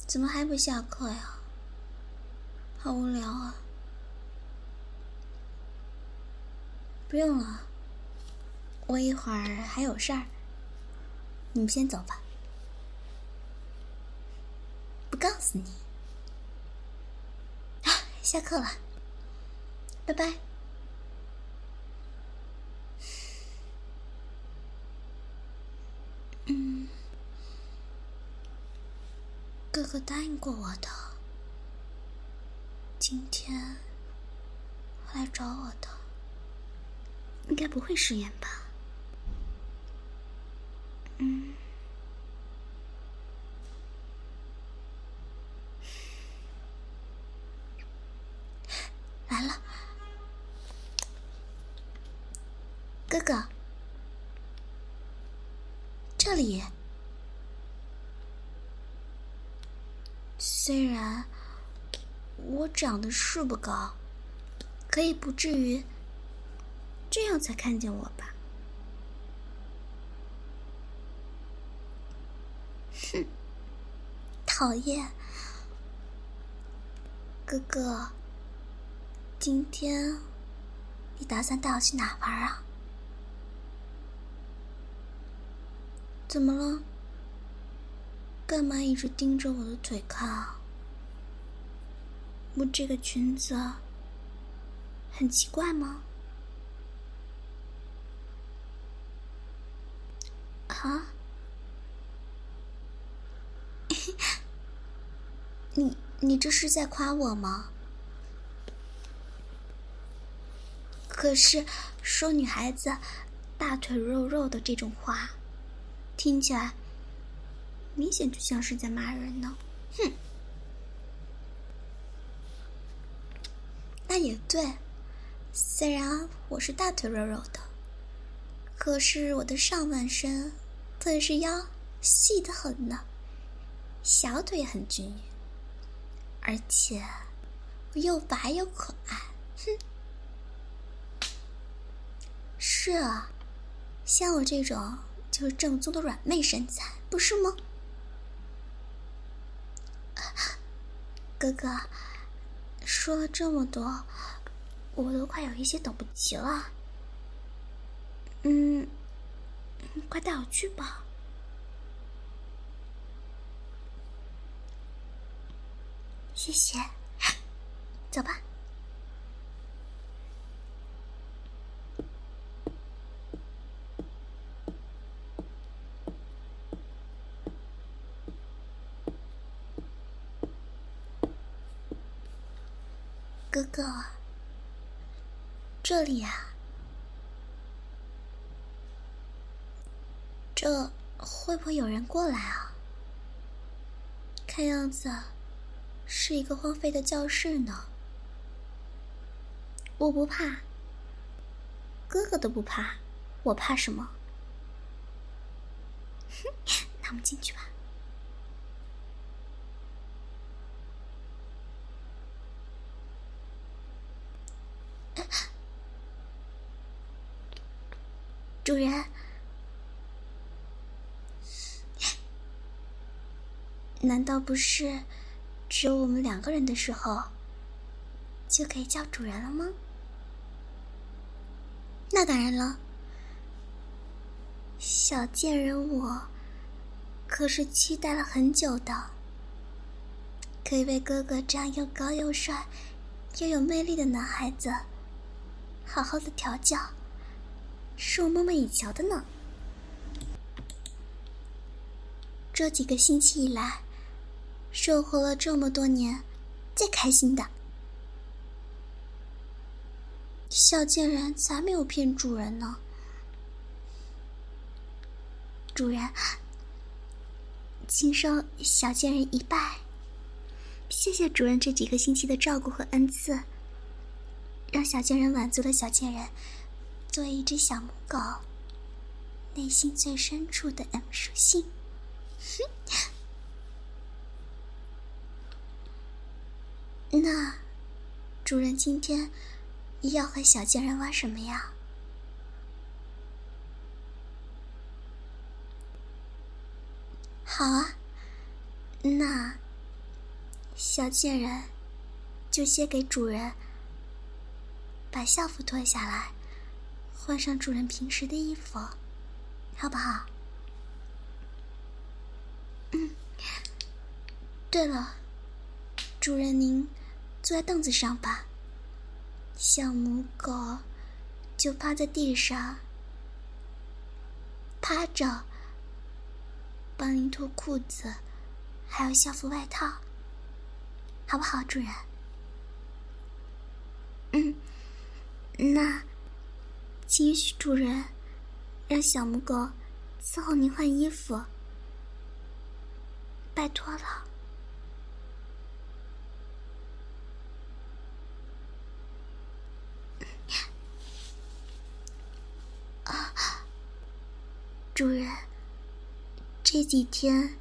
怎么还不下课呀？好无聊啊。不用了，我一会儿还有事儿，你们先走吧。不告诉你。啊，下课了，拜拜。哥哥答应过我的，今天会来找我的，应该不会食言吧？来了，哥哥，这里。虽然我长得是不高，可以不至于这样才看见我吧？哼，讨厌！哥哥，今天你打算带我去哪玩啊？怎么了？干嘛一直盯着我的腿看啊？我这个裙子很奇怪吗？啊？你这是在夸我吗？可是说女孩子大腿肉肉的这种话，听起来明显就像是在骂人呢。哼，那也对，虽然我是大腿肉肉的，可是我的上半身，特别是腰，细得很呢，小腿也很均匀，而且我又白又可爱。哼，是啊，像我这种就是正宗的软妹身材，不是吗？哥哥，说了这么多，我都快有一些等不及了。快带我去吧。谢谢，走吧。哥哥，这里啊，这会不会有人过来啊？看样子是一个荒废的教室呢。我不怕，哥哥都不怕，我怕什么？哼，那我们进去吧。主人，难道不是只有我们2个人的时候就可以叫主人了吗？那当然了，小贱人我可是期待了很久的，可以为哥哥这样又高又帅又有魅力的男孩子好好的调教，是我梦寐以求的呢。这几个星期以来，是我活了这么多年最开心的。小贱人才没有骗主人呢。主人，请受小贱人一拜。谢谢主人这几个星期的照顾和恩赐，让小贱人满足了小贱人作为一只小母狗内心最深处的 M 属性。那主人今天要和小贱人玩什么呀？好啊，那小贱人，就先给主人把校服脱下来，换上主人平时的衣服，好不好？对了，主人您坐在凳子上吧，小母狗就趴在地上，趴着，帮您脱裤子，还有校服外套，好不好，主人？那请允许主人让小母狗伺候您换衣服，拜托了。主人，这几天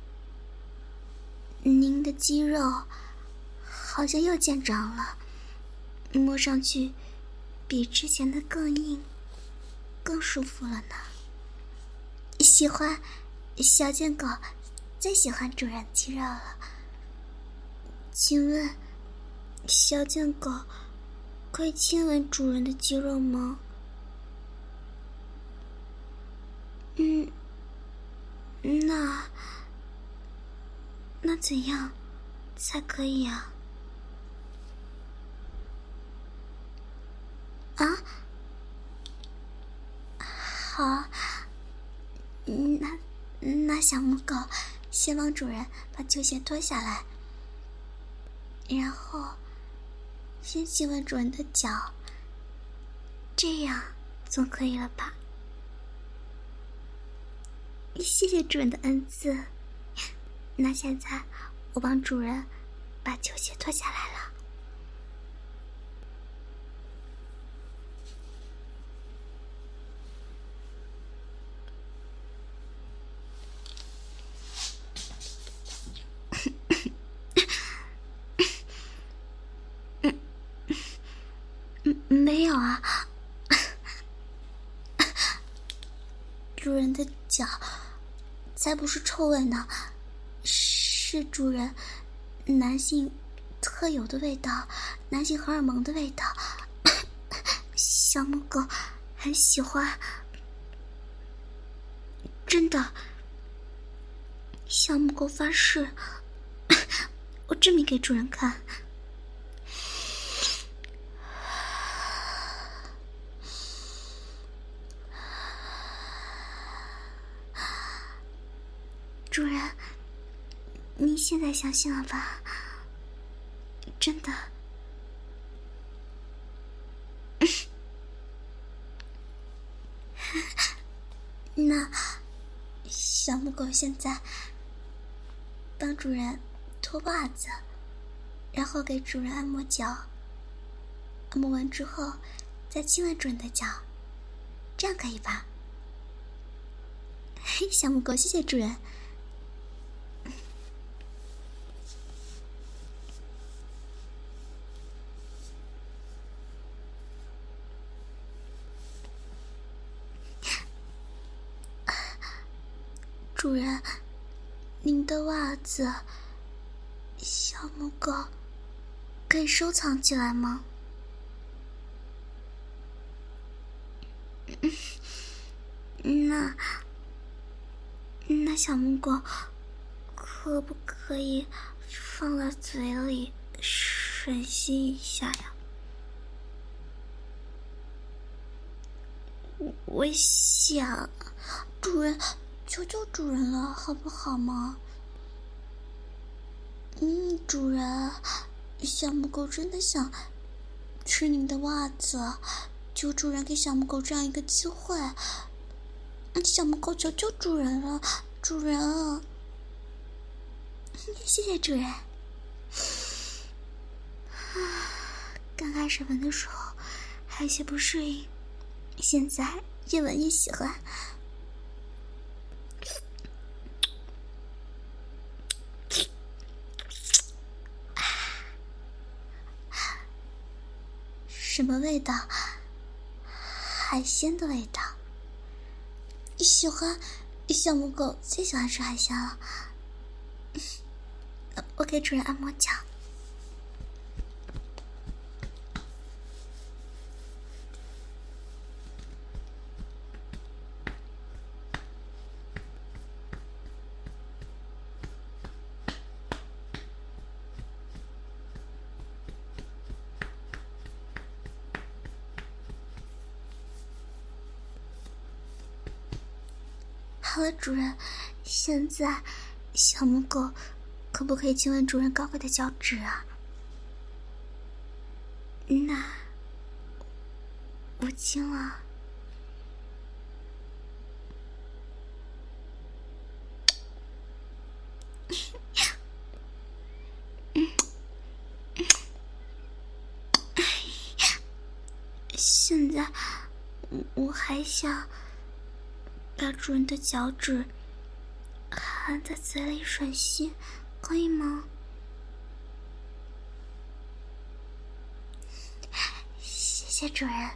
您的肌肉好像又见长了，摸上去比之前的更硬更舒服了呢。喜欢，小贱狗最喜欢主人肌肉了。请问小贱狗可以亲吻主人的肌肉吗？那怎样才可以啊？好，那小母狗先帮主人把旧鞋脱下来，然后先亲吻主人的脚，这样总可以了吧？谢谢主人的恩赐。那现在我帮主人把旧鞋脱下来了。没有啊，主人的脚才不是臭味呢，是主人男性特有的味道，男性荷尔蒙的味道。小母狗很喜欢，真的。小母狗发誓，我证明给主人看。主人，你现在相信了吧？真的。那小母狗现在帮主人脱袜子，然后给主人按摩脚，按摩完之后再亲吻主人的脚，这样可以吧？嘿，小母狗，谢谢主人。主人，您的袜子，小母狗可以收藏起来吗？那小母狗可不可以放在嘴里吮吸一下呀？我想，主人，求求主人了，好不好吗？主人，小母狗真的想吃您的袜子，求主人给小母狗这样一个机会。小母狗求求主人了，主人。谢谢主人。刚开始闻的时候还有些不适应，现在越闻越喜欢。什么味道？海鲜的味道。喜欢，小母狗最喜欢吃海鲜了。我给主人按摩脚。 好了，主人，现在小母狗可不可以亲吻主人高贵的脚趾啊？那我亲了。现在我还想把主人的脚趾含在嘴里吮吸，可以吗？谢谢主人。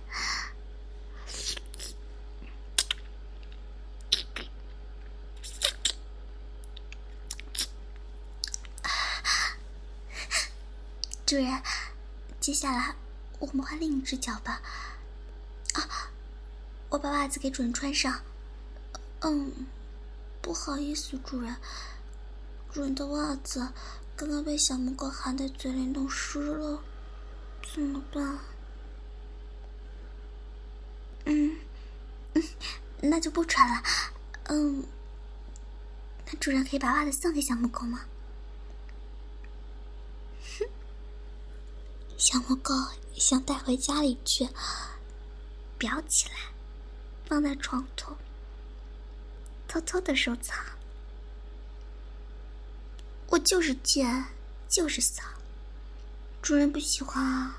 主人，接下来我们换另一只脚吧。啊，我把袜子给主人穿上。不好意思，主人，主人的袜子刚刚被小母狗含在嘴里弄湿了，怎么办？那就不穿了。那主人可以把袜子送给小母狗吗？小母狗想带回家里去，裱起来，放在床头，偷偷的收藏。我就是贱，就是骚，主人不喜欢啊。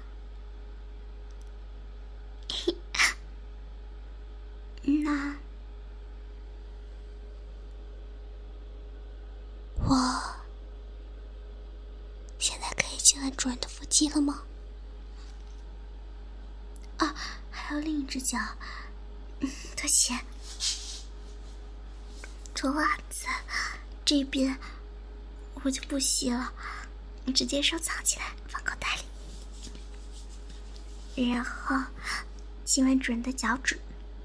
那我现在可以亲吻主人的腹肌了吗？啊，还有另一只脚。拖鞋，脱袜子，这边我就不洗了，直接收藏起来，放口袋里，然后亲吻主人的脚趾。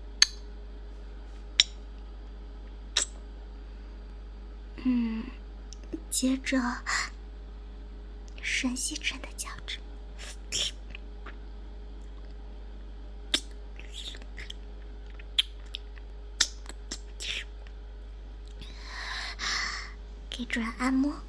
接着吮吸主人的脚趾。给主人按摩。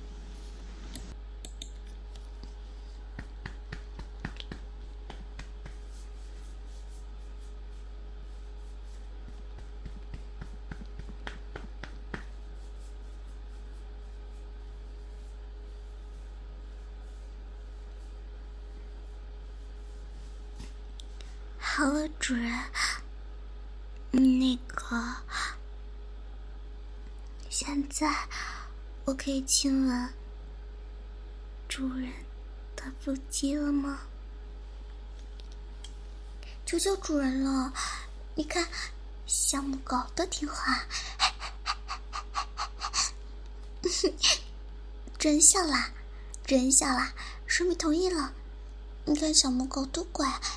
好了，主人，那个，现在我可以亲吻主人的腹肌了吗？求求主人了，你看小母狗多听话。主人笑啦，主人笑啦，说明同意了。你看小母狗多乖啊！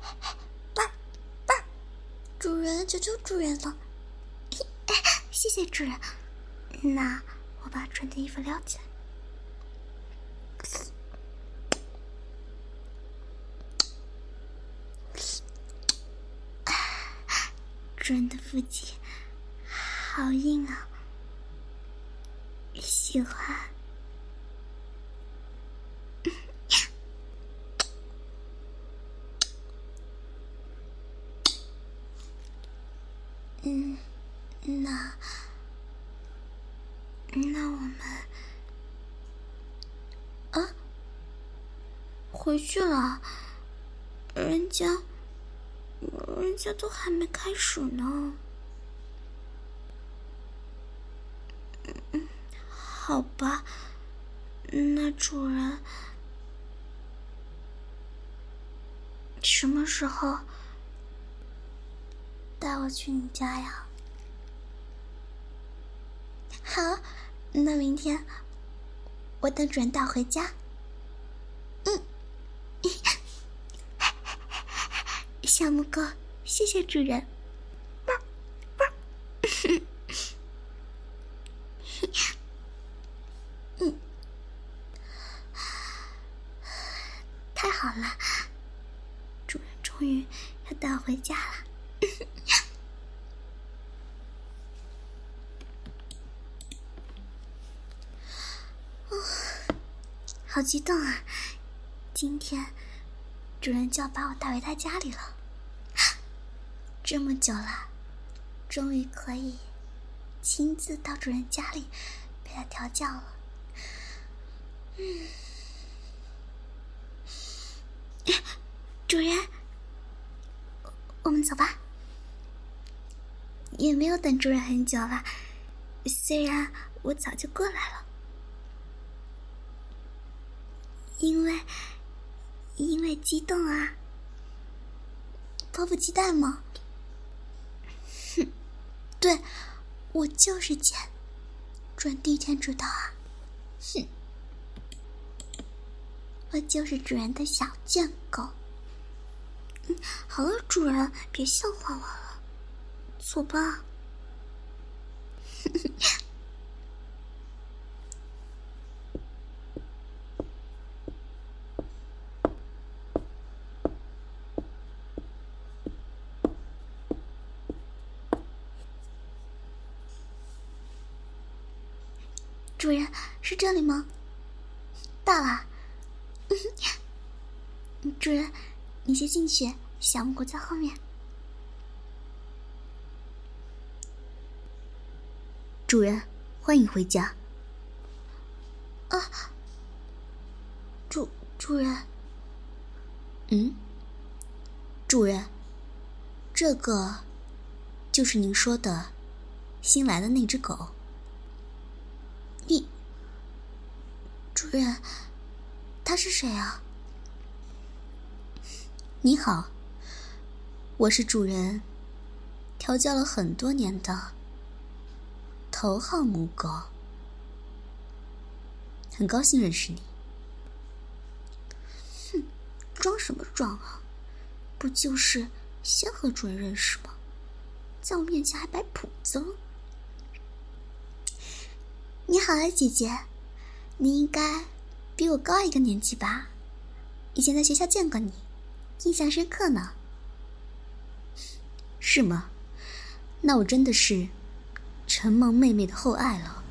主人，求求主人了。谢谢主人。那我把主人的衣服撩起来。主人的腹肌好硬啊，喜欢。那我们回去了，人家都还没开始呢。好吧，那主人什么时候带我去你家呀？好，那明天我等主人带回家。小母狗，谢谢主人。太好了，主人终于要带我回家了。 好激动啊！今天主人就要把我带回他家里了，这么久了，终于可以亲自到主人家里被他调教了。主人，我们走吧。也没有等主人很久了，虽然我早就过来了，因为激动啊。迫不及待吗？哼，对，我就是贱，主人第一天知道啊。哼，我就是主人的小贱狗。好了，主人，别笑话我了，走吧。主人，是这里吗？到了。主人，你先进去，小母狗在后面。 主人，欢迎回家。 啊，主人。 主人，这个就是您说的新来的那只狗。 主人，他是谁啊？ 你好，我是主人调教了很多年的头号母狗，很高兴认识你。 哼，装什么装啊？不就是先和主人认识吗？在我面前还摆谱子了。你好啊，姐姐，你应该比我高一个年级吧？以前在学校见过你，印象深刻呢。 是吗？那我真的是承蒙妹妹的厚爱了。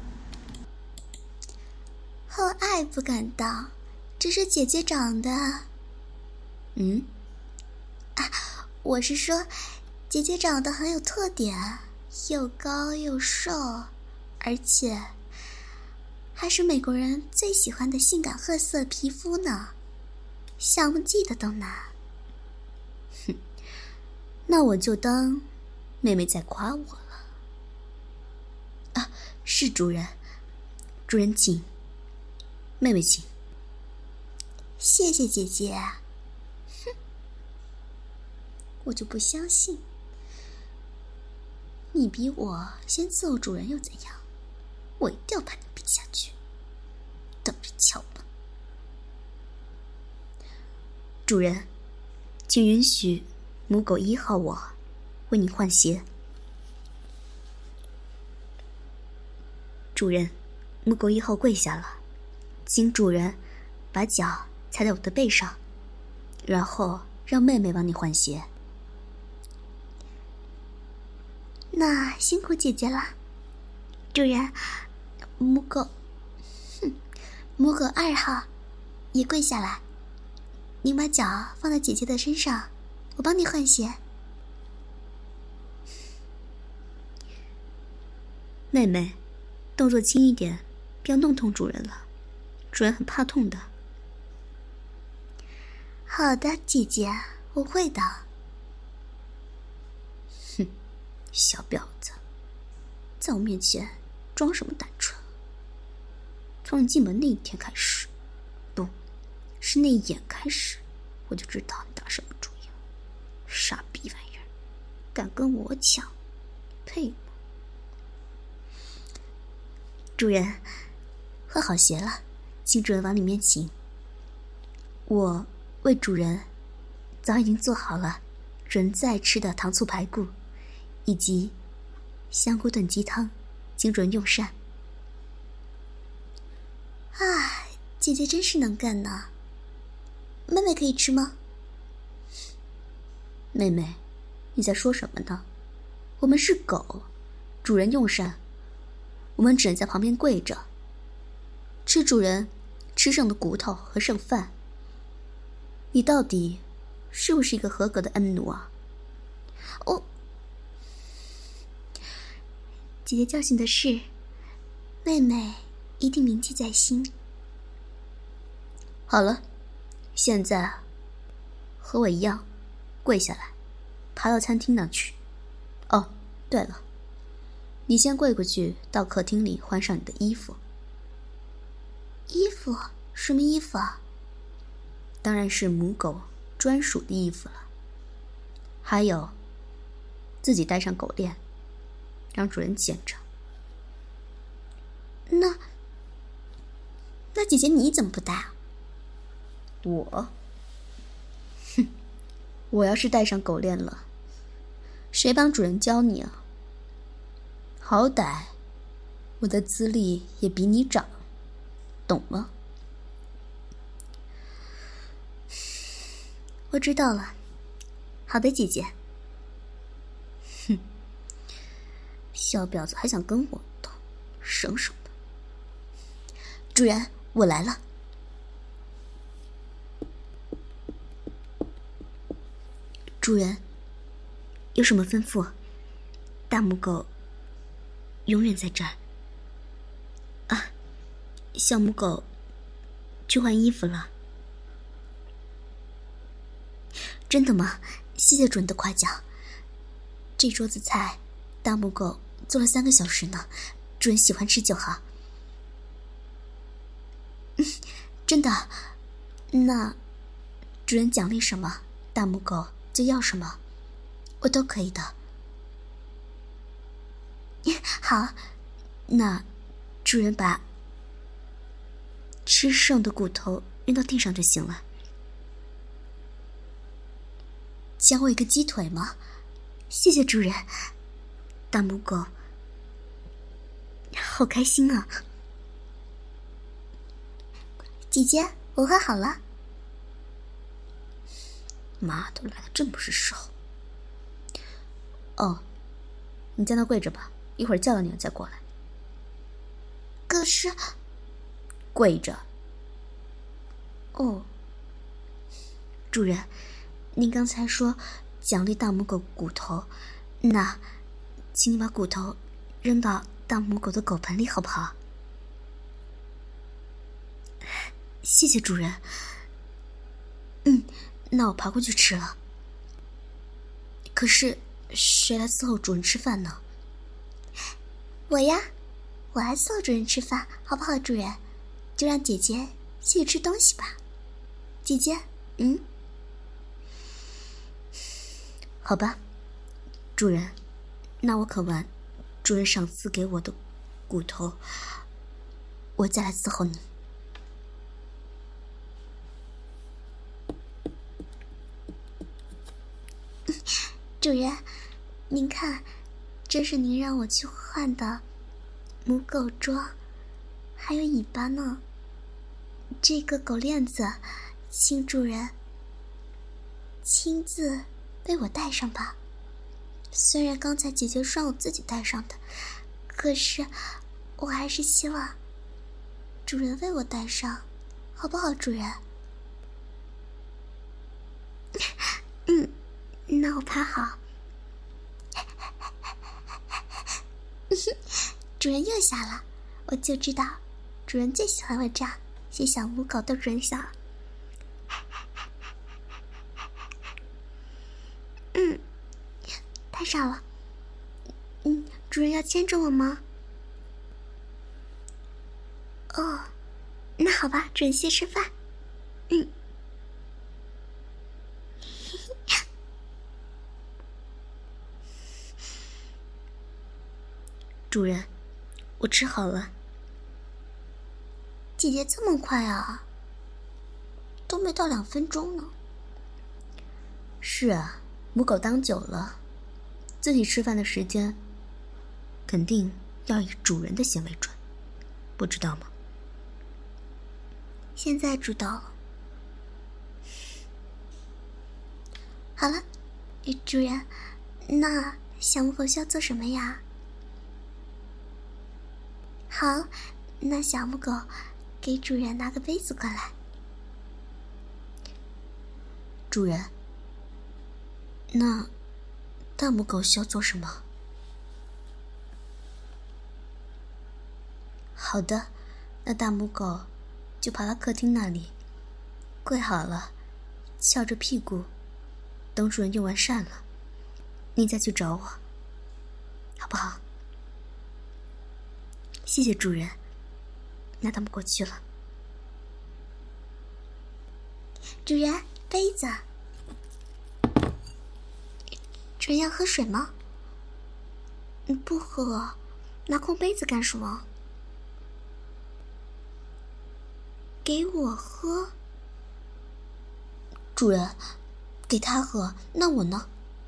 厚爱不敢当，只是姐姐长得……我是说，姐姐长得很有特点，又高又瘦，而且还是美国人最喜欢的性感褐色皮肤呢，想不记得都难。 哼，那我就当妹妹在夸我了。啊，是主人，主人请，妹妹请。 谢谢姐姐。哼，我就不相信，你比我先伺候主人又怎样？我一定要把你比下去，等着瞧吧。 主人，请允许母狗1号我为你换鞋。主人，母狗1号跪下了，请主人把脚踩在我的背上，然后让妹妹帮你换鞋。 那辛苦姐姐了。主人，母狗2号也跪下来，您把脚放在姐姐的身上，我帮你换鞋。 妹妹，动作轻一点，不要弄痛主人了，主人很怕痛的。 好的，姐姐，我会的。 哼，小婊子，在我面前装什么单纯？从你进门那一天开始，不是那一眼开始，我就知道你打什么主意了。傻逼玩意儿，敢跟我抢，配吗？主人，换好鞋了，请主人往里面请。我为主人早已经做好了主人最爱吃的糖醋排骨，以及香菇炖鸡汤，请主人用膳。 啊，姐姐真是能干呢。妹妹可以吃吗？ 妹妹，你在说什么呢？我们是狗，主人用膳，我们只能在旁边跪着，吃主人吃剩的骨头和剩饭。你到底是不是一个合格的恩奴啊？ 姐姐教训的是，妹妹一定铭记在心。 好了，现在和我一样，跪下来，爬到餐厅那去。哦，对了，你先跪过去，到客厅里换上你的衣服。 衣服？什么衣服啊？ 当然是母狗专属的衣服了。还有，自己带上狗链，让主人捡着。 那姐姐你怎么不带啊？ 我要是带上狗链了，谁帮主人教你啊？好歹我的资历也比你长，懂吗？ 我知道了。好的，姐姐。 小婊子还想跟我斗，省省吧。 主人，我来了。 主人，有什么吩咐？大母狗永远在这儿。啊，小母狗去换衣服了。 真的吗？谢谢主人的夸奖。这桌子菜，大母狗做了3个小时呢，主人喜欢吃就好。真的？那主人奖励什么，大母狗就要什么，我都可以的。好，那主人把吃剩的骨头扔到地上就行了。奖我一个鸡腿吗？谢谢主人。大母狗好开心啊。姐姐，我喝好了。 妈的，来的真不是时候。哦，你在那跪着吧，一会儿叫了你再过来。 可是， 跪着。 哦， 主人，您刚才说奖励大母狗骨头，那请你把骨头扔到大母狗的狗盆里好不好？ 谢谢主人。那我爬过去吃了。可是谁来伺候主人吃饭呢？我呀，我来伺候主人吃饭，好不好？主人，就让姐姐去吃东西吧。姐姐， 好吧，主人，那我啃完主人赏赐给我的骨头，我再来伺候你。 主人，您看，这是您让我去换的母狗装，还有尾巴呢。这个狗链子，请主人亲自为我戴上吧。虽然刚才姐姐说让我自己戴上的，可是我还是希望主人为我戴上，好不好，主人？那我爬好。主人又笑了，我就知道主人最喜欢我这样学小母狗逗主人笑。太少了。主人要牵着我吗？哦，那好吧，主人先吃饭。 主人，我吃好了。 姐姐这么快啊？都没到2分钟呢。 是啊，母狗当久了，自己吃饭的时间肯定要以主人的先为准，不知道吗？ 现在知道了。好了，主人，那小母狗需要做什么呀？好，那小母狗给主人拿个杯子过来。 主人，那大母狗需要做什么？好的，那大母狗就跑到客厅那里，跪好了，翘着屁股，等主人用完膳了，你再去找我，好不好？谢谢主人。那大母狗去了。 主人，杯子。主人要喝水吗？不喝，拿空杯子干什么？给我喝。 主人，给他喝，那我呢？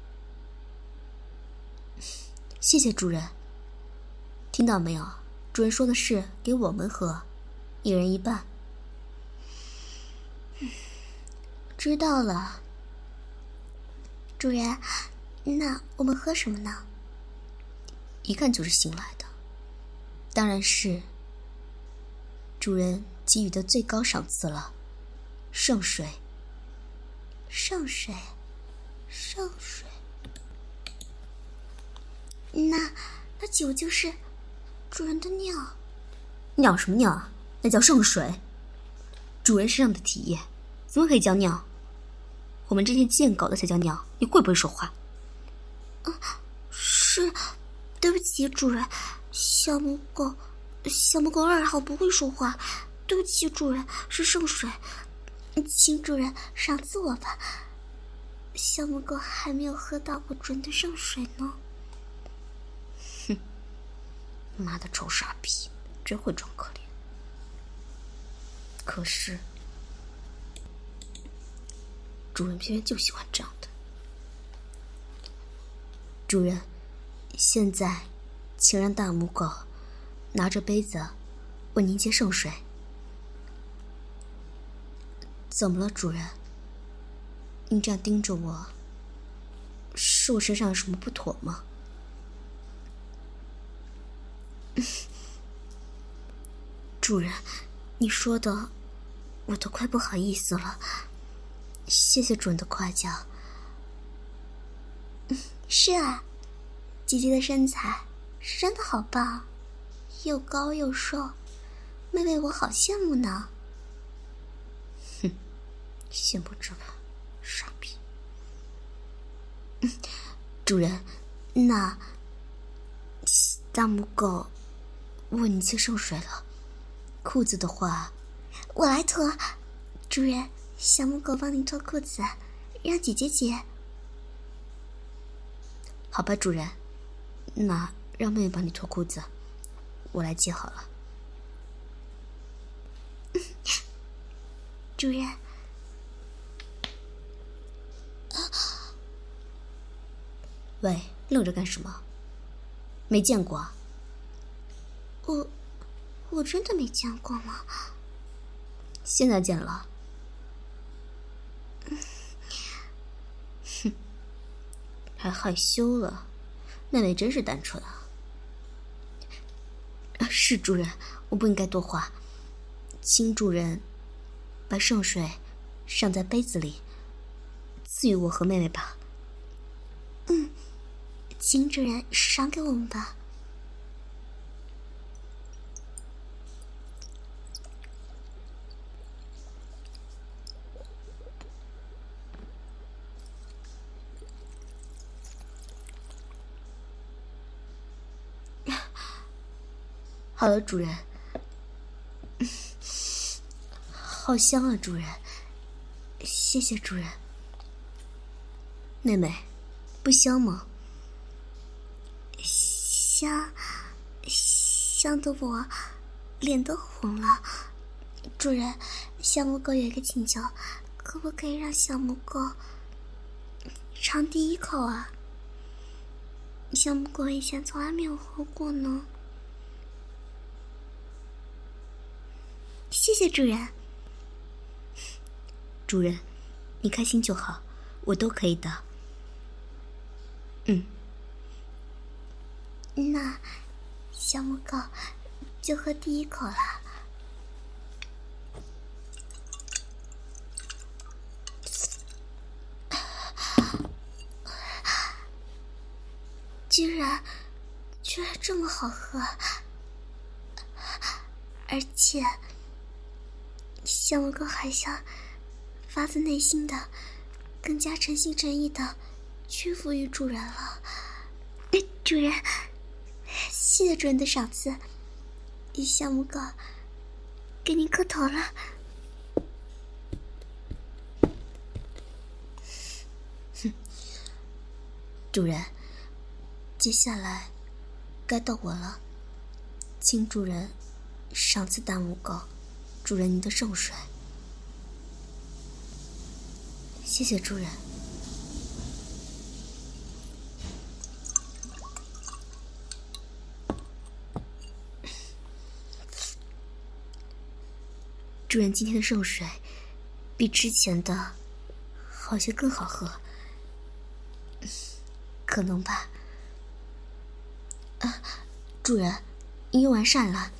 谢谢主人。听到没有？主人说的是给我们喝，一人一半。 知道了。主人，那我们喝什么呢？ 一看就是新来的，当然是主人给予的最高赏赐了，圣水。 圣水，圣水。那酒就是主人的尿。 尿什么尿啊？那叫圣水。主人身上的体液怎么可以叫尿？我们这些贱狗的才叫尿。你会不会说话？ 是，对不起主人，小母狗2号不会说话，对不起主人，是圣水，请主人赏赐我吧。小母狗还没有喝到过主人的圣水呢。 哼，妈的臭傻逼，真会装可怜。可是主人偏偏就喜欢这样的。主人，现在请让大母狗拿着杯子为您接圣水。怎么了，主人？您这样盯着我，是我身上有什么不妥吗？主人，你说的我都快不好意思了，谢谢主人的夸奖。 是啊，姐姐的身材是真的好棒，又高又瘦，妹妹我好羡慕呢。 哼，羡慕这个傻逼。主人，那大母狗为你接圣水了，裤子的话我来脱。主人，小母狗帮你脱裤子，让姐姐解。 好吧，主人，那让妹妹帮你脱裤子，我来接好了。 主人， 喂，愣着干什么？没见过啊？ 我真的没见过吗？ 现在见了。哼，还害羞了，妹妹真是单纯啊。是主人，我不应该多话，请主人把圣水上在杯子里，赐予我和妹妹吧。 请主人赏给我们吧。 好了，主人。好香啊，主人。谢谢主人。妹妹，不香吗？ 香得我脸都红了。主人，小母狗有一个请求，可不可以让小母狗尝第一口啊？小母狗以前从来没有喝过呢。谢谢主人。 主人，你开心就好，我都可以的。 那小母狗就喝第一口了。 居然这么好喝，而且香哥还想发自内心的更加诚心诚意的屈服于主人了。主人，谢谢主人的赏赐，小母狗给您磕头了。 主人，接下来该到我了，请主人赏赐大母狗主人您的圣水。谢谢主人。主人今天的圣水比之前的好像更好喝，可能吧。主人，您用完膳了，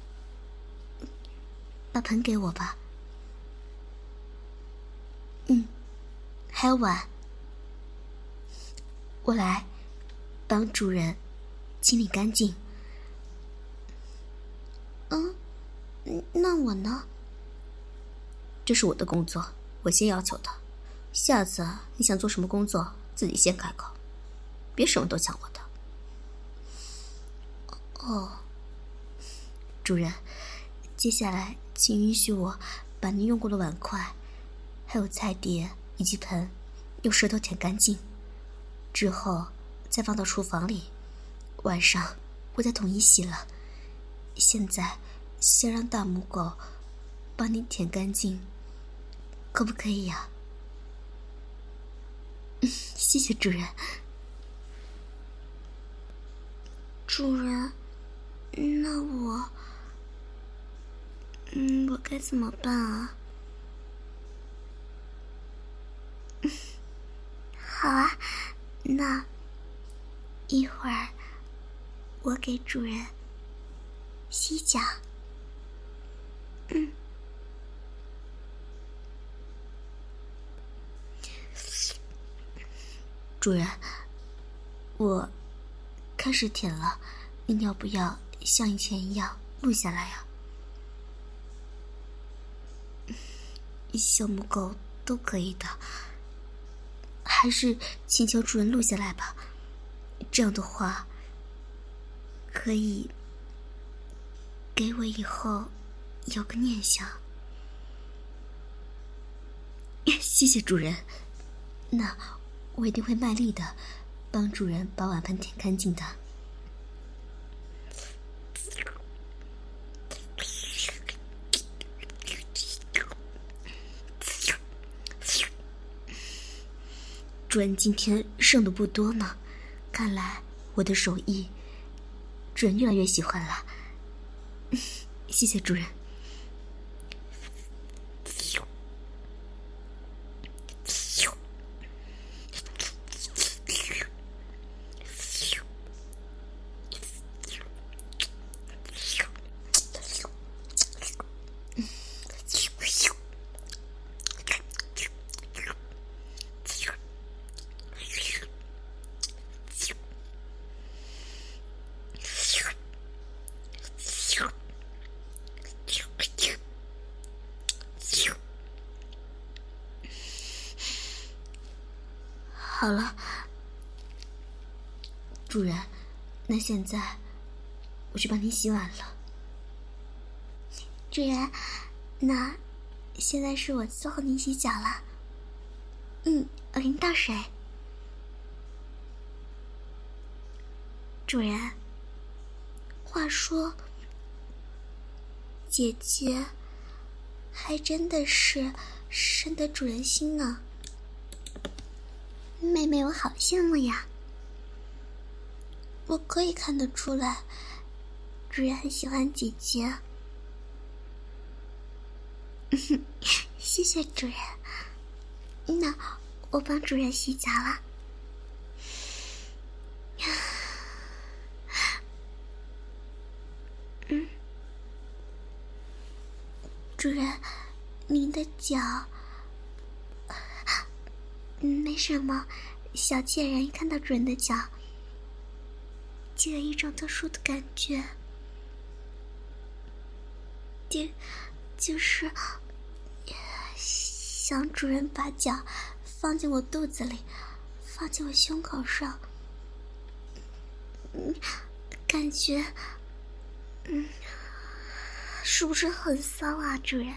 把盆给我吧。还有碗，我来帮主人清理干净。 那我呢？ 这是我的工作，我先要求的。下次你想做什么工作，自己先开口，别什么都抢我的。主人，接下来请允许我把您用过的碗筷，还有菜碟以及盆，用舌头舔干净，之后再放到厨房里。晚上我再统一洗了。现在先让大母狗帮你舔干净，可不可以呀？谢谢主人。 主人，那我该怎么办啊？好啊，那一会儿我给主人洗脚。 主人，我开始舔了，您要不要像以前一样录下来啊？小母狗都可以的，还是请求主人录下来吧。这样的话，可以给我以后有个念想。谢谢主人，那我一定会卖力的帮主人把碗盆舔干净的。主人今天剩的不多呢，看来我的手艺主人越来越喜欢了。谢谢主人。好了，主人，那现在我去帮您洗碗了。 主人，那现在是我伺候您洗脚了。我给您倒水。主人，话说，姐姐还真的是深得主人心呢。妹妹，我好羡慕呀！我可以看得出来，主人很喜欢姐姐。谢谢主人。那我帮主人洗脚了。主人，您的脚……没什么，小贱人一看到主人的脚就有一种特殊的感觉，就是想主人把脚放进我肚子里，放进我胸口上，感觉是不是很骚啊，主人？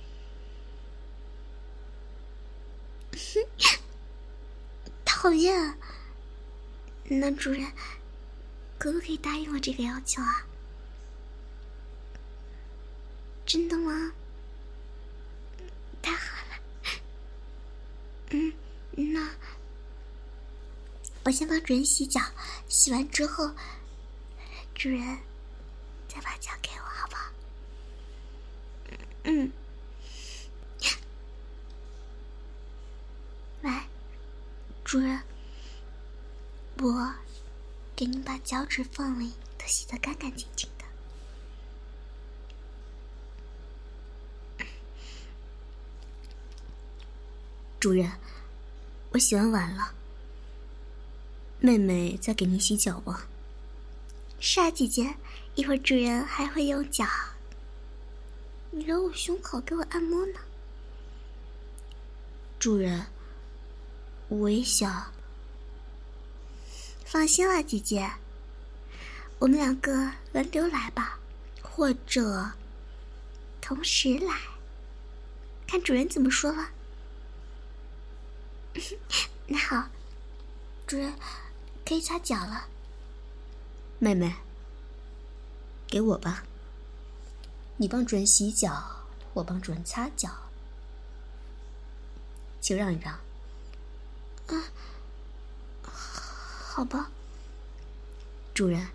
讨厌！那主人可不可以答应我这个要求啊？真的吗？太好了。那我先帮主人洗脚，洗完之后，主人再把脚给我，好不好？来，主人，我给您把脚趾缝里都洗得干干净净的。 主人，我洗完碗了，妹妹在给您洗脚吗？ 是啊，姐姐，一会儿主人还会用脚揉我胸口给我按摩呢。 主人，我也想。 放心啦，姐姐，我们两个轮流来吧，或者同时来，看主人怎么说了。那好，主人可以擦脚了。 妹妹，给我吧，你帮主人洗脚，我帮主人擦脚，请让一让。 好吧。 主人，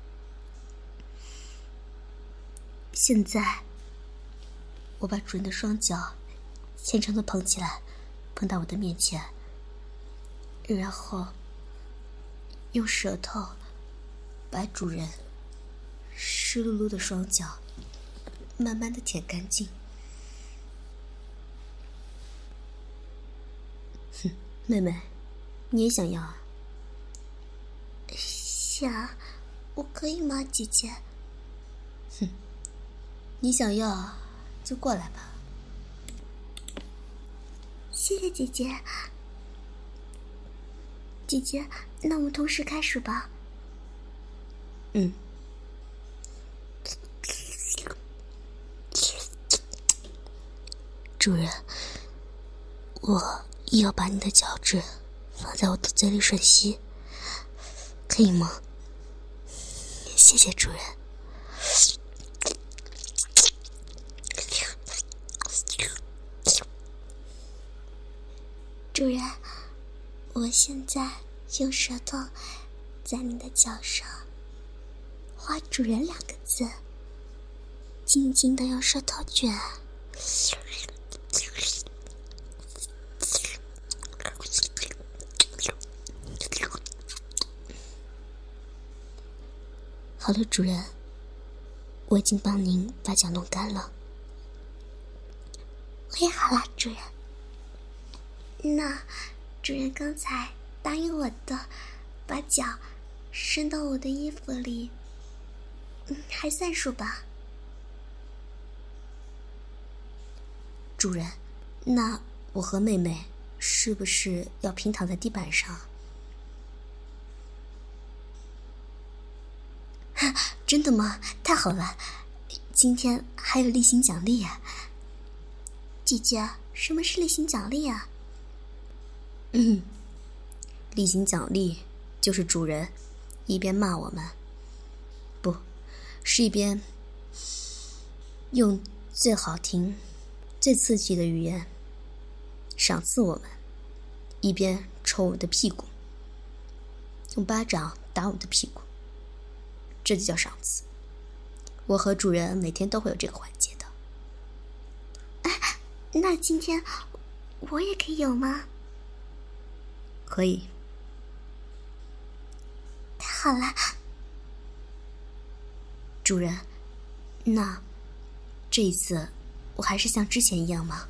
现在我把主人的双脚虔诚地捧起来，捧到我的面前，然后用舌头把主人湿漉漉的双脚慢慢地舔干净。妹妹，你也想要啊？ 想，我可以吗，姐姐？ 你想要就过来吧。 谢谢姐姐。姐姐，那我们同时开始吧。 主人，我要把你的脚趾放在我的嘴里吮吸，可以吗？谢谢主人。 主人，我现在用舌头在你的脚上画“主人”2个字，静静的用舌头卷。 好了，主人，我已经帮您把脚弄干了。 我也好了，主人。那主人刚才答应我的，把脚伸到我的衣服里，还算数吧？ 主人，那我和妹妹是不是要平躺在地板上？真的吗？太好了，今天还有例行奖励啊。 姐姐，什么是例行奖励啊？ 例行奖励就是主人一边骂我们，不是一边用最好听最刺激的语言赏赐我们，一边抽我们的屁股，用巴掌打我们的屁股，这就叫赏赐。我和主人每天都会有这个环节的。 那今天我也可以有吗？ 可以。 太好了。 主人，那这一次我还是像之前一样吗？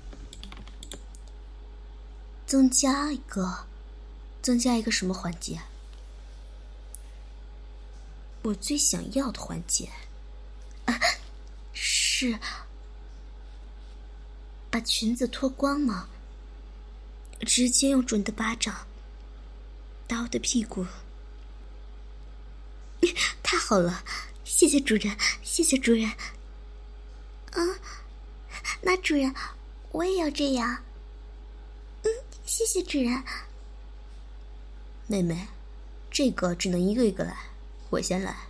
增加一个什么环节？ 我最想要的环节。是把裙子脱光吗？直接用准的巴掌打我的屁股。太好了，谢谢主人，谢谢主人。 那主人，我也要这样。谢谢主人。 妹妹，这个只能一个一个来，我先来。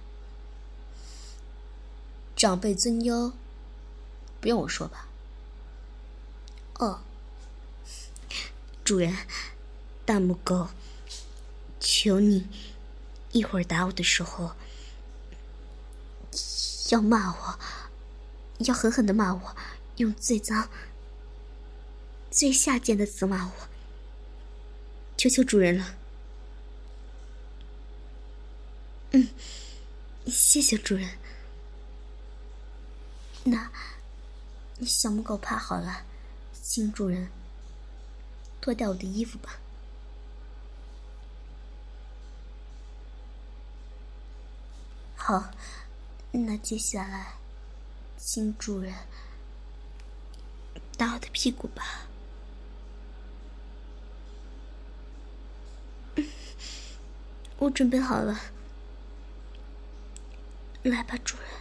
长辈尊优，不用我说吧？哦，主人，大母狗，求你一会儿打我的时候要骂我，要狠狠地骂我，用最脏最下贱的词骂我，求求主人了。谢谢主人。那小母狗趴好了，请主人脱掉我的衣服吧。好，那接下来请主人打我的屁股吧。我准备好了，来吧，主人。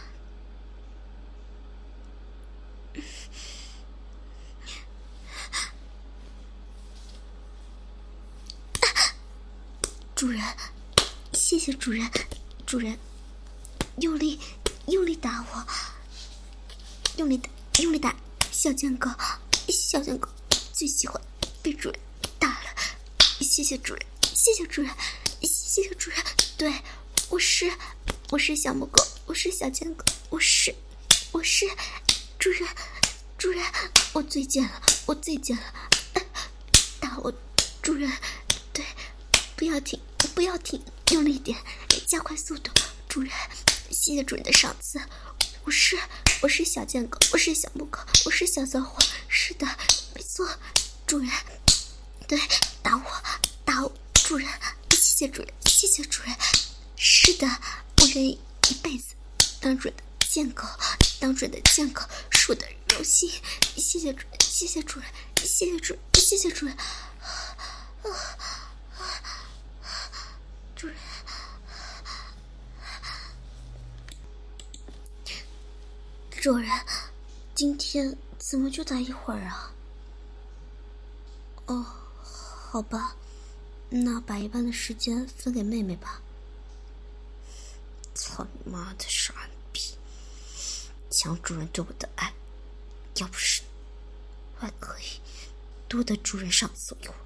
主人，谢谢主人，主人，用力打我，用力打，小贱狗最喜欢被主人打了。谢谢主人，谢谢主人，谢谢主人。对，我是小母狗，我是小贱狗，我是主人，我最贱了，打我，主人，对，不要停，用力点，加快速度，主人，谢谢主人的赏赐。我是小贱狗，我是小母狗，我是小骚货，是的，没错，主人，对，打我，主人，谢谢主人，是的，我愿意一辈子当主人的贱狗，是我的荣幸，谢谢主人，谢谢主人，主人，主人，今天怎么就打一会儿啊？哦，好吧，那把一半的时间分给妹妹吧。操你妈的傻逼！抢主人对我的爱，要不是还可以多得主人赏赐给我。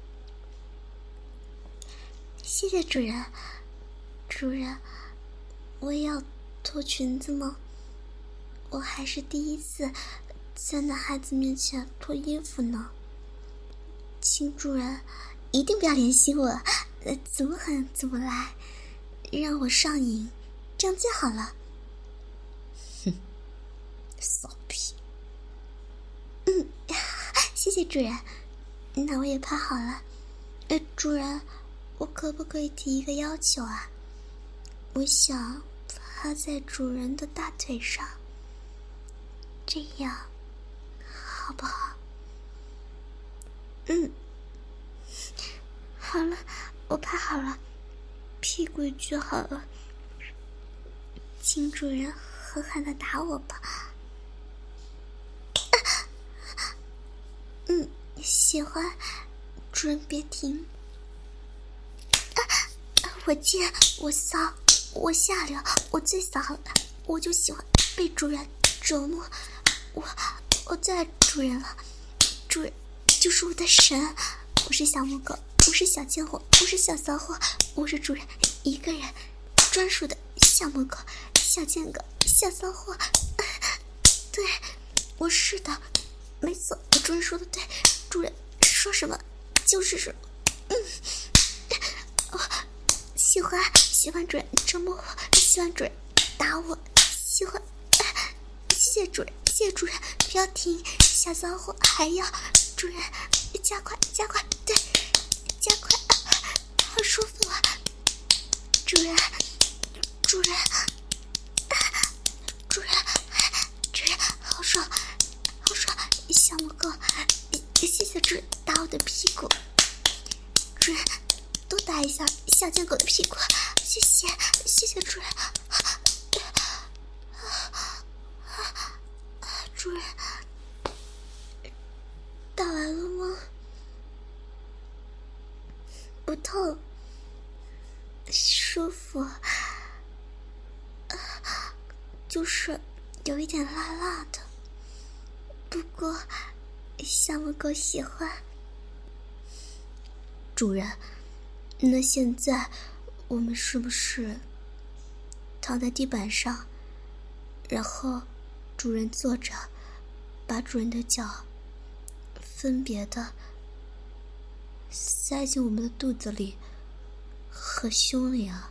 谢谢主人。主人，我也要脱裙子吗？我还是第一次在男孩子面前脱衣服呢。请主人一定不要怜惜我，怎么狠怎么来，让我上瘾，这样最好了。 哼，骚逼。 谢谢主人，那我也趴好了。主人，我可不可以提一个要求啊？我想趴在主人的大腿上，这样好不好？好了，我趴好了，屁股也撅好了，请主人狠狠地打我吧。喜欢，主人别停。我贱，我骚，我下流，我最骚了，我就喜欢被主人折磨，我最爱主人了，主人就是我的神，我是小母狗，我是小贱货，我是小骚货，我是主人一个人专属的小母狗、小贱狗、小骚货。对，我是的，没错，我主人说的对，主人说什么就是什么。喜欢主人折磨我，喜欢主人打我，喜欢。谢谢主人，谢谢主人，不要停，小骚货还要主人加快，对，加快，好舒服啊！主小贱狗的屁股，谢谢主人。主人，打完了吗？不痛，舒服，就是有一点辣辣的，不过小母狗喜欢。 主人，那现在我们是不是躺在地板上，然后主人坐着，把主人的脚分别的塞进我们的肚子里和胸里啊？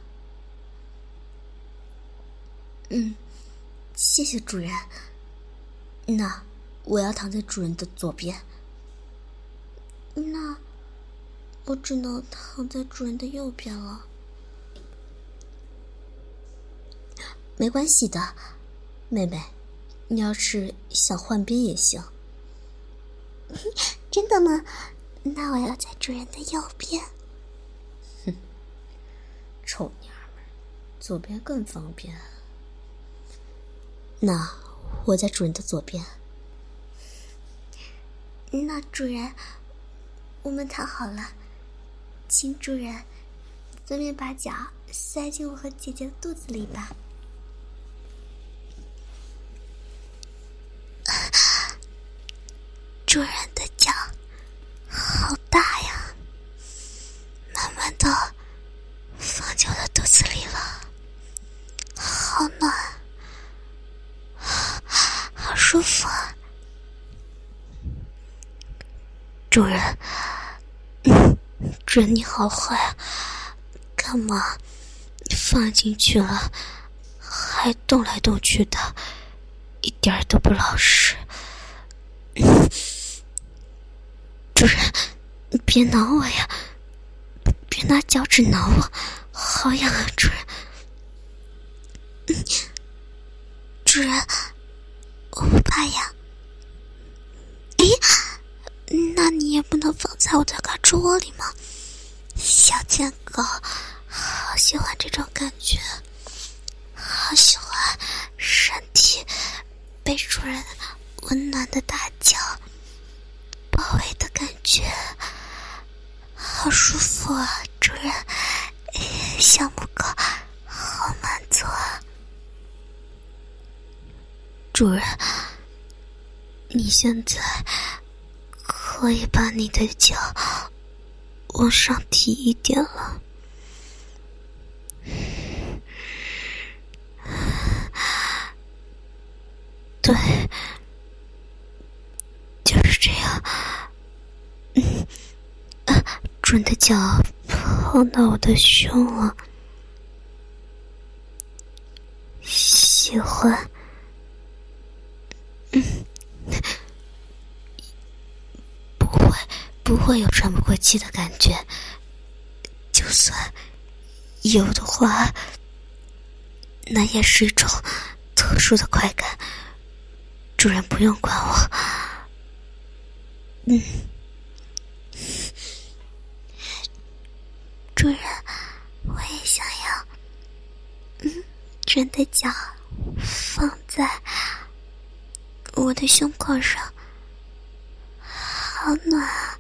谢谢主人。那我要躺在主人的左边。 那我只能躺在主人的右边了。 没关系的，妹妹，你要是想换边也行。 真的吗？那我要在主人的右边。 哼，臭娘们儿，左边更方便。那我在主人的左边。 那主人，我们躺好了，请主人分别把脚塞进我和姐姐的肚子里吧。主人的脚好大呀，慢慢的放进我的肚子里了，好暖，好舒服啊。 主人，主人你好坏啊，干嘛放进去了还动来动去的，一点儿都不老实。主人，你别挠我呀，别拿脚趾挠我，好痒啊！主人， 主人，我不怕痒。咦，那你也不能放在我的胳肢窝里吗？小贱狗，好喜欢这种感觉，好喜欢身体被主人温暖的大脚包围的感觉，好舒服啊！主人，小母狗好满足啊！ 主人，你现在可以把你的脚往上提一点了。对，就是这样。主人的脚碰到我的胸了，喜欢。不会有喘不过气的感觉，就算有的话，那也是一种特殊的快感。主人不用管我。 主人，我也想要，主人的脚放在我的胸口上，好暖啊！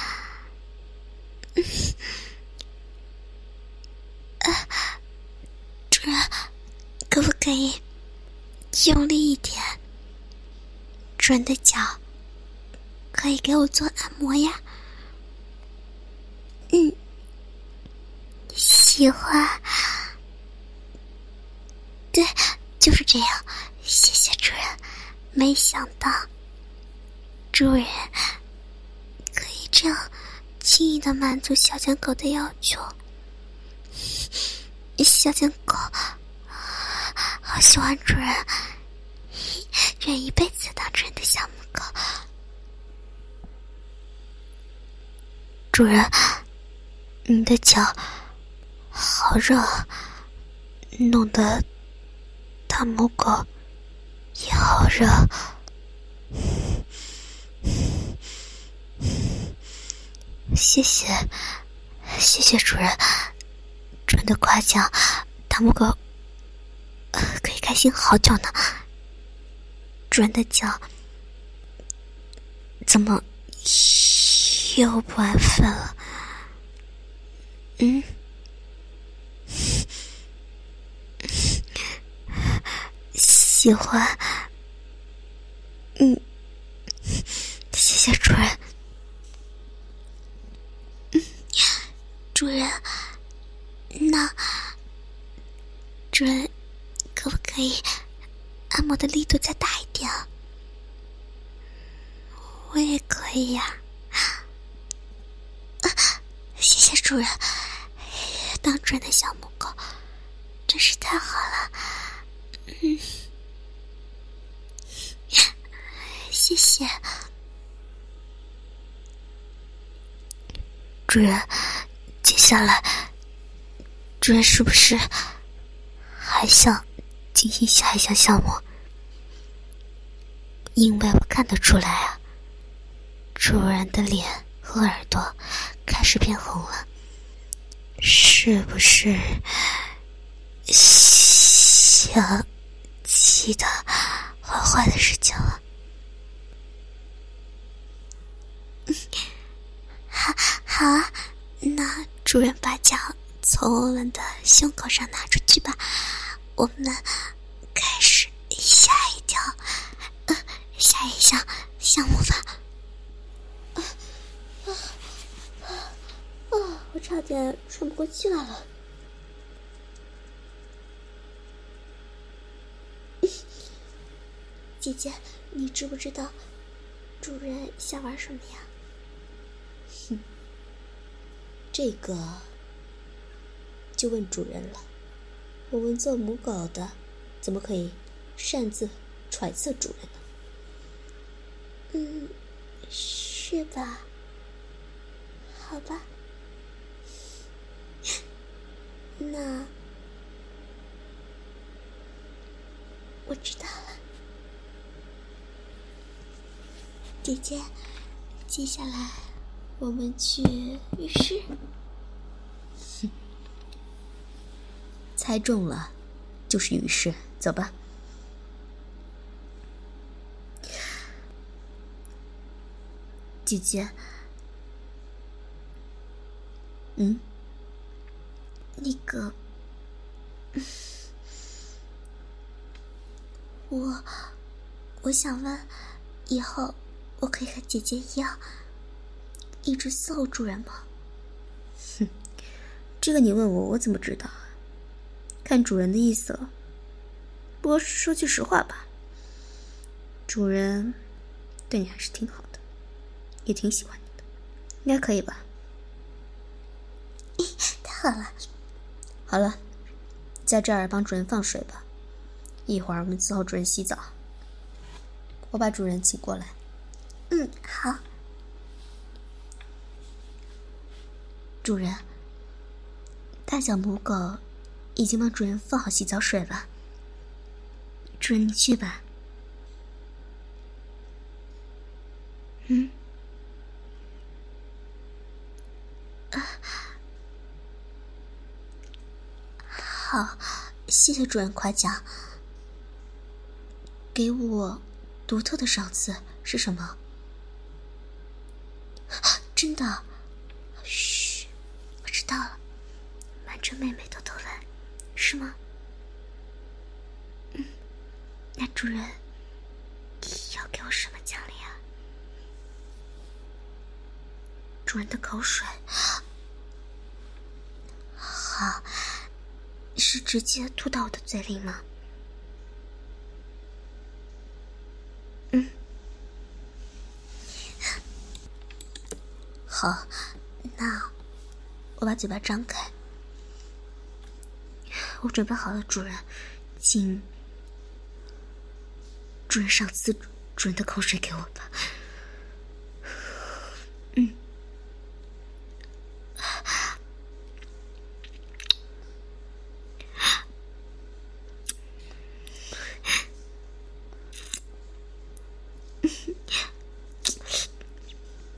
主人，可不可以用力一点？主人的脚可以给我做按摩呀。喜欢。对，就是这样。谢谢主人，没想到主人可以这样轻易的满足小贱狗的要求。小贱狗好喜欢主人，愿一辈子当主人的小母狗。 主人，你的脚好热，弄得大母狗也好热。谢谢主人， 的夸奖，大母狗可以开心好久呢。主人的脚怎么又不安分了？喜欢。谢谢主人。主人，那主人可不可以按摩的力度再大一点啊？我也可以呀。谢谢主人，当主人的小母狗真是太好了。谢谢。主人，接下来主人是不是还想进行下一项项目？因为我看得出来啊，主人的脸和耳朵开始变红了，是不是想记得坏的事情了？好啊，那主人把脚从我们的胸口上拿出去吧，我们开始下一项项目吧。我差点喘不过气来了。姐姐，你知不知道主人想玩什么呀？ 这个就问主人了。我们做母狗的怎么可以擅自揣测主人呢？ 是吧？好吧，那我知道了。姐姐，接下来我们去浴室。 猜中了，就是浴室，走吧。 姐姐，那个，我想问，以后我可以和姐姐一样，一直伺候主人吗？ 这个你问我，我怎么知道？看主人的意思了。不过说句实话吧，主人对你还是挺好的，也挺喜欢你的，应该可以吧？ 太好了。 好了，在这儿帮主人放水吧，一会儿我们伺候主人洗澡。我把主人请过来。 好。主人，大小母狗已经帮主人放好洗澡水了，主人你去吧。好，谢谢主人夸奖。给我独特的赏赐是什么？真的？嘘，我知道了，瞒着妹妹偷偷来，是吗？那主人要给我什么奖励啊？主人的口水。好，是直接吐到我的嘴里吗？好，那我把嘴巴张开。我准备好了，主人，请主人赏赐主人的口水给我吧。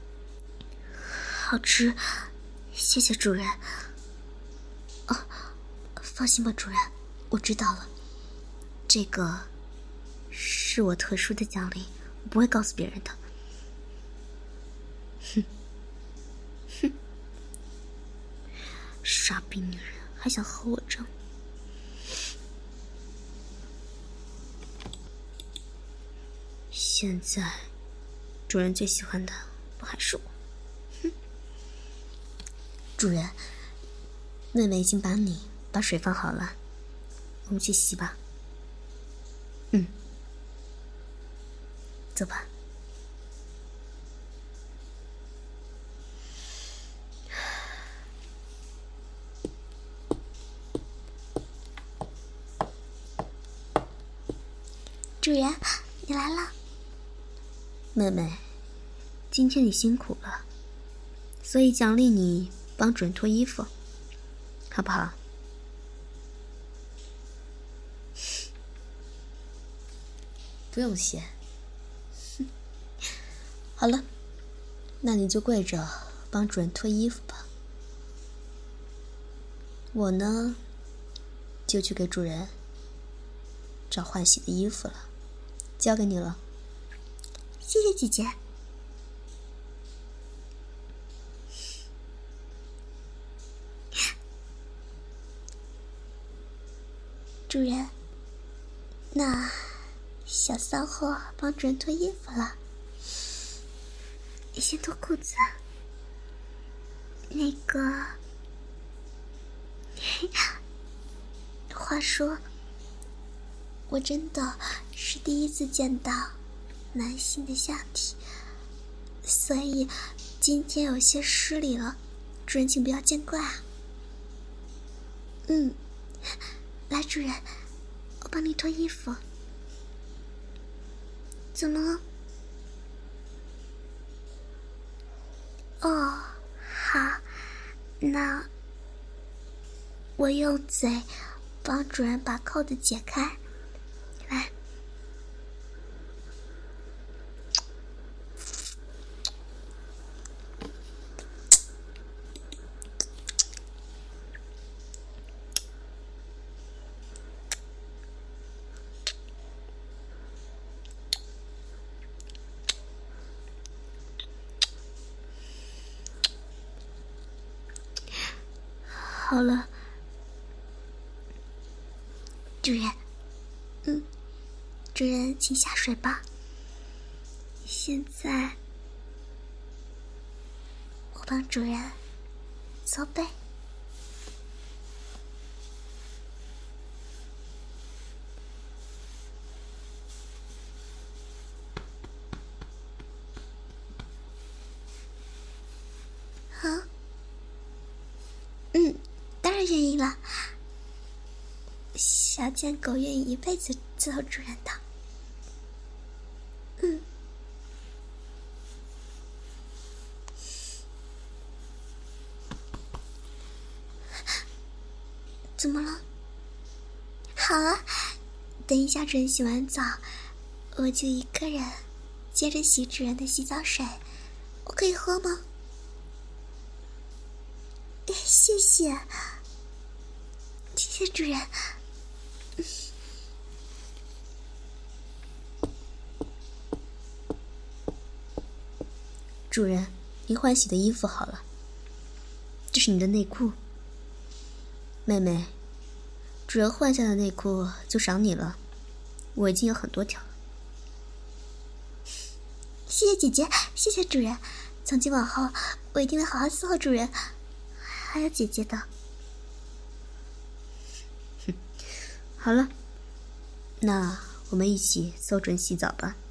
好吃，谢谢主人。 放心吧，主人，我知道了。这个是我特殊的奖励，我不会告诉别人的。哼，哼，傻逼女人，还想和我争？现在，主人最喜欢的不还是我？哼！主人，妹妹已经帮你把水放好了，我们去洗吧。走吧。 主人，你来了。 妹妹，今天你辛苦了，所以奖励你帮主人脱衣服，好不好？不用谢。好了，那你就跪着帮主人脱衣服吧。我呢，就去给主人找换洗的衣服了，交给你了。 谢谢姐姐。主人，那小骚货帮主人脱衣服了，你先脱裤子。那个，话说，我真的是第一次见到男性的下体，所以今天有些失礼了，主人请不要见怪啊。来，主人，我帮你脱衣服。怎么了？哦，好，那我用嘴帮主人把扣子解开。来，好了，主人，主人请下水吧。现在我帮主人搓背。啊？当然愿意了。小贱狗愿意一辈子伺候主人的。怎么了？好啊，等一下主人洗完澡，我就一个人接着洗主人的洗澡水，我可以喝吗？谢谢，谢谢主人。 主人，您换洗的衣服好了，这是你的内裤。妹妹，主人换下的内裤就赏你了，我已经有很多条了。 谢谢姐姐，谢谢主人，从今往后我一定会好好伺候主人，还有姐姐的。 好了，那我们一起搜准洗澡吧。